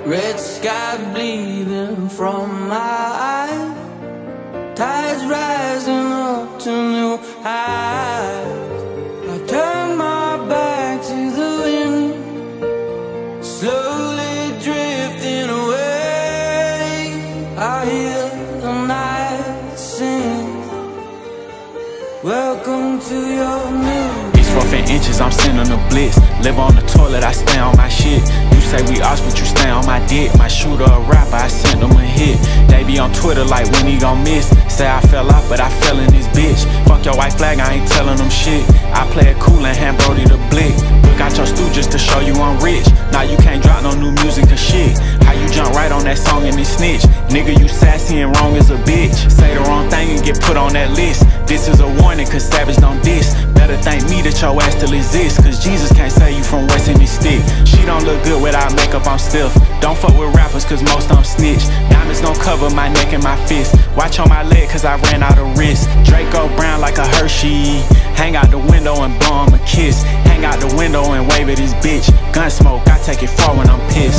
Red sky bleeding from my eyes, tides rising up to new highs. I turn my back to the wind, slowly drifting away. I hear the night sing, welcome to your new. It's rough in inches, I'm sending a blitz. Live on the toilet, I stay on my shit. You say we ops, but you stay on my dick. My shooter a rapper, I sent them a hit. They be on Twitter like when he gon' miss. Say I fell off, but I fell in this bitch. Fuck your white flag, I ain't telling them shit. I play it cool and hand Brody the blick. Look out your stew just to show you I'm rich. Now you can't drop no new music or shit. How you jump right on that song and then snitch? Nigga, you sassy and wrong as a bitch. Say the wrong thing and get put on that list. This is a warning, cause Savage don't diss. Better thank me that your ass still exists, cause Jesus can't save you from wasting his stick. She don't look good without makeup, I'm stiff. Don't fuck with rappers, cause most of them snitch. Diamonds gon' cover my neck and my fist. Watch on my leg, cause I ran out of wrist. Draco Brown like a Hershey. Hang out the window and blow him a kiss. Hang out the window and wave at his bitch. Gun smoke, I take it far when I'm pissed.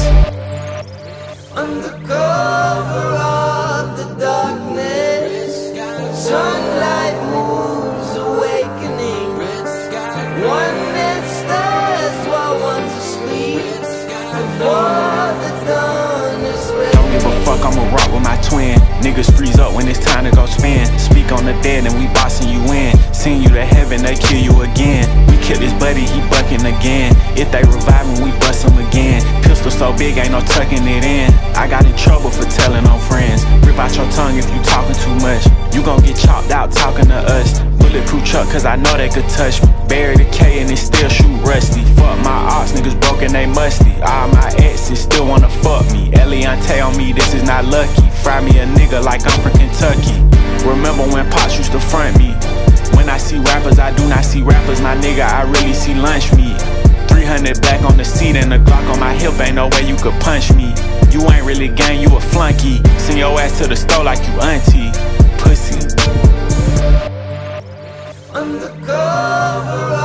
Under cover of the darkness, sunlight moves awakening. One that stares while one's asleep, before the dawn is waking. Don't give a fuck, I'ma rock with my twin. Niggas freeze up when it's time to go spin. Speak on the dead and we bossing you in. Send you to heaven, they kill you again. We kill this buddy, he bucking again. If they revive him, we bust him again. Pistol so big, ain't no tucking it in. I got in trouble for telling on friends. Rip out your tongue if you talking too much. You gon' get chopped out talking to us. Bulletproof truck, cause I know they could touch me. Bury the K and it still shoot rusty. Fuck my ops, niggas broken, they musty. All my exes still wanna fuck me. Eliante on me, this is not lucky. Fry me a nigga like I'm from Kentucky. Remember when Pops used to front me? When I see rappers, I do not see rappers. My nigga, I really see lunch meat. 300 black on the seat and a Glock on my hip, ain't no way you could punch me. You ain't really gang, you a flunky. Send your ass to the store like you auntie. Pussy. Under cover